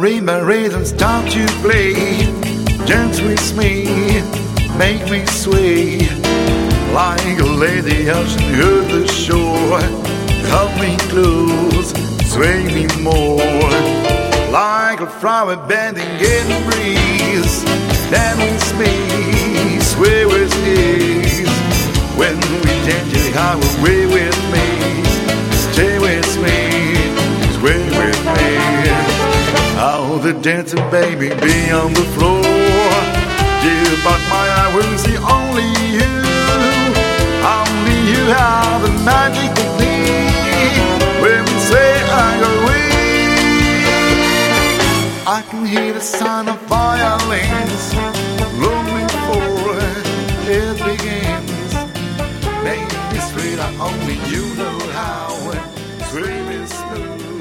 marimba rhythm start to play. Dance with me, make me sway. Like a lady ocean heard the shore. Hold me close, sway me more. Like a flower bending in the breeze. Dance with me, sway with ease. When we dance, you have a way with me. Stay with me, sway with me. Oh, the dancing baby be on the floor. Dear, but my eye will see only you. Only you have the magic of me. When we say I go I can hear the sound of violins, long before it begins. Make me sweet, only you know how. Sweet and smooth.